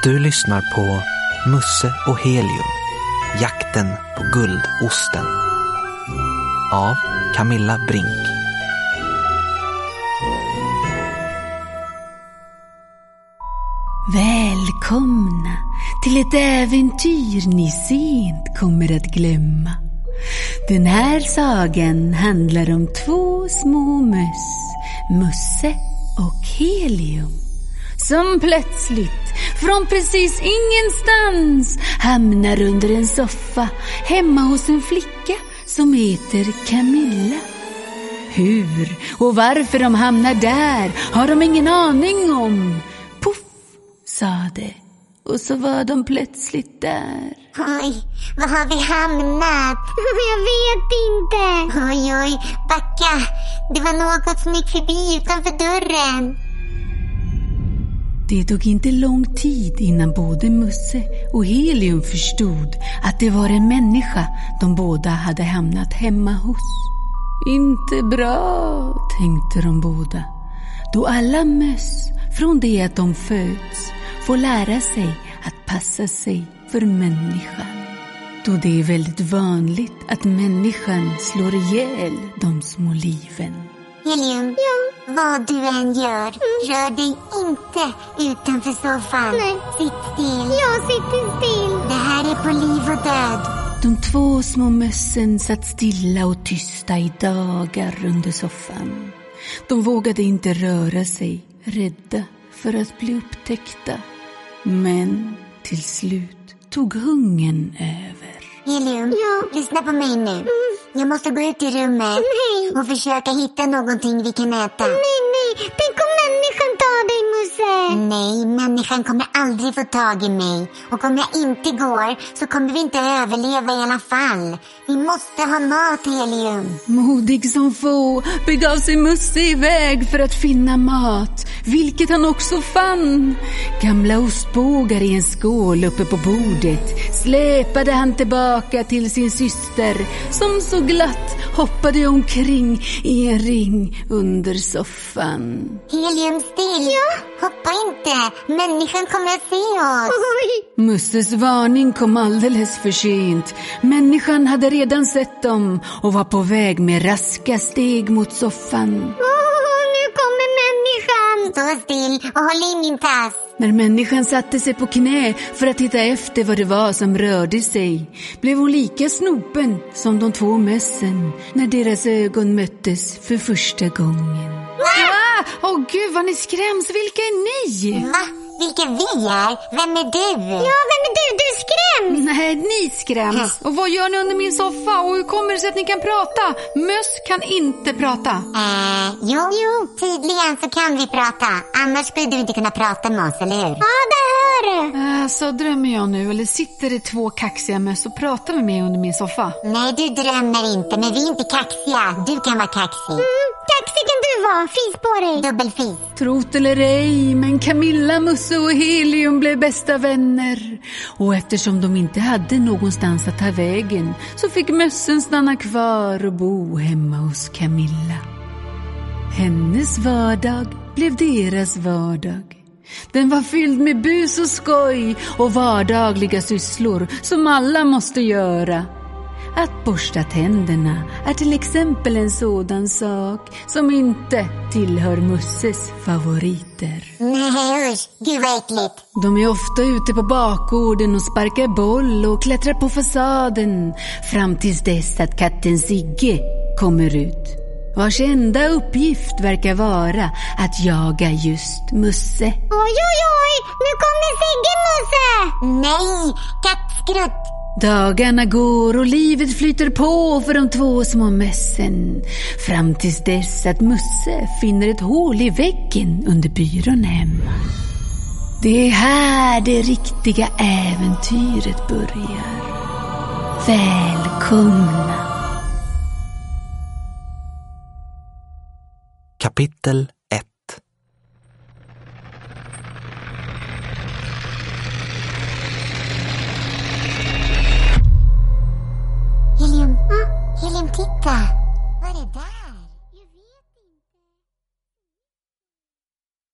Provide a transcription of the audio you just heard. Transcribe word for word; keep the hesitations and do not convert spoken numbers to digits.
Du lyssnar på Musse och Helium, jakten på guldosten av Camilla Brink. Välkomna till ett äventyr ni sent kommer att glömma. Den här sagan handlar om två små möss, Musse och Helium, som plötsligt från precis ingenstans hamnar under en soffa hemma hos en flicka som heter Camilla. Hur och varför de hamnar där har de ingen aning om. Puff, sa det. Och så var de plötsligt där. Oj, var har vi hamnat? Jag vet inte. Oj, oj, backa. Det var något som gick förbi utanför dörren. Det tog inte lång tid innan både Musse och Helium förstod att det var en människa de båda hade hamnat hemma hos. Inte bra, tänkte de båda. Då alla möss, från det att de föds, får lära sig att passa sig för människan. Då det är väldigt vanligt att människan slår ihjäl de små liven. Helium, ja. Vad du än gör, mm. rör dig inte utanför soffan. Nej. Sitt still. Jag sitter still. Det här är på liv och död. De två små mössen satt stilla och tysta i dagar under soffan. De vågade inte röra sig, rädda för att bli upptäckta. Men till slut tog hungern över. Helium, ja. lyssna på mig nu. Mm. Jag måste gå ut i rummet nej. och försöka hitta någonting vi kan äta. Nej, nej. Tänk om människan tar dig, Musse. Nej, människan kommer aldrig få tag i mig. Och om jag inte går så kommer vi inte överleva i alla fall. Vi måste ha mat, Helium. Modig som få begav sig Musse iväg för att finna mat, vilket han också fann. Gamla ostbågar i en skål uppe på bordet släpade han tillbaka till sin syster, som så glatt hoppade omkring i en ring under soffan. Helium, still. Ja? Hoppa inte. Människan kommer att se oss. Oj. Musses varning kom alldeles för sent. Människan hade redan sett dem och var på väg med raska steg mot soffan. Oh, nu kommer människan. Stå still och håll i min tass. När människan satte sig på knä för att titta efter vad det var som rörde sig, blev hon lika snopen som de två mössen när deras ögon möttes för första gången. Va? Åh ah, oh, gud, vad ni skräms. Vilka är ni? Va? Vilka vi är? Vem är du? Ja, vem är du? Du skräms. Nej, ni skräms. Och vad gör ni under min soffa? Och hur kommer det sig att ni kan prata? Möss kan inte prata. Eh, jo, jo, tydligen så kan vi prata. Annars skulle du inte kunna prata med oss, eller hur? Ja, det hör du. Äh, så drömmer jag nu. Eller sitter det två kaxiga möss och pratar med mig under min soffa? Nej, du drömmer inte, men vi är inte kaxiga. Du kan vara kaxig. Mm, kaxig kan du vara. Fis på dig. Dubbelfis. Trot eller ej, men Camilla, Musse och Helium blev bästa vänner. Och eftersom de inte hade någonstans att ta vägen, så fick mössen stanna kvar och bo hemma hos Camilla. Hennes vardag blev deras vardag. Den var fylld med bus och skoj och vardagliga sysslor som alla måste göra. Att borsta tänderna är till exempel en sådan sak som inte tillhör Musses favoriter. Nej, usch, gud vad äckligt. De är ofta ute på bakgården och sparkar boll och klättrar på fasaden fram tills dess att katten Sigge kommer ut, vars enda uppgift verkar vara att jaga just Musse. Oj, oj, oj, nu kommer Sigge, Musse. Nej, kattskrutt. Dagarna går och livet flyter på för de två små mössen fram tills dess att Musse finner ett hål i väggen under byrån hemma. Det är här det riktiga äventyret börjar. Välkomna! Kapitel ett. Helium, ah, Helium, titta.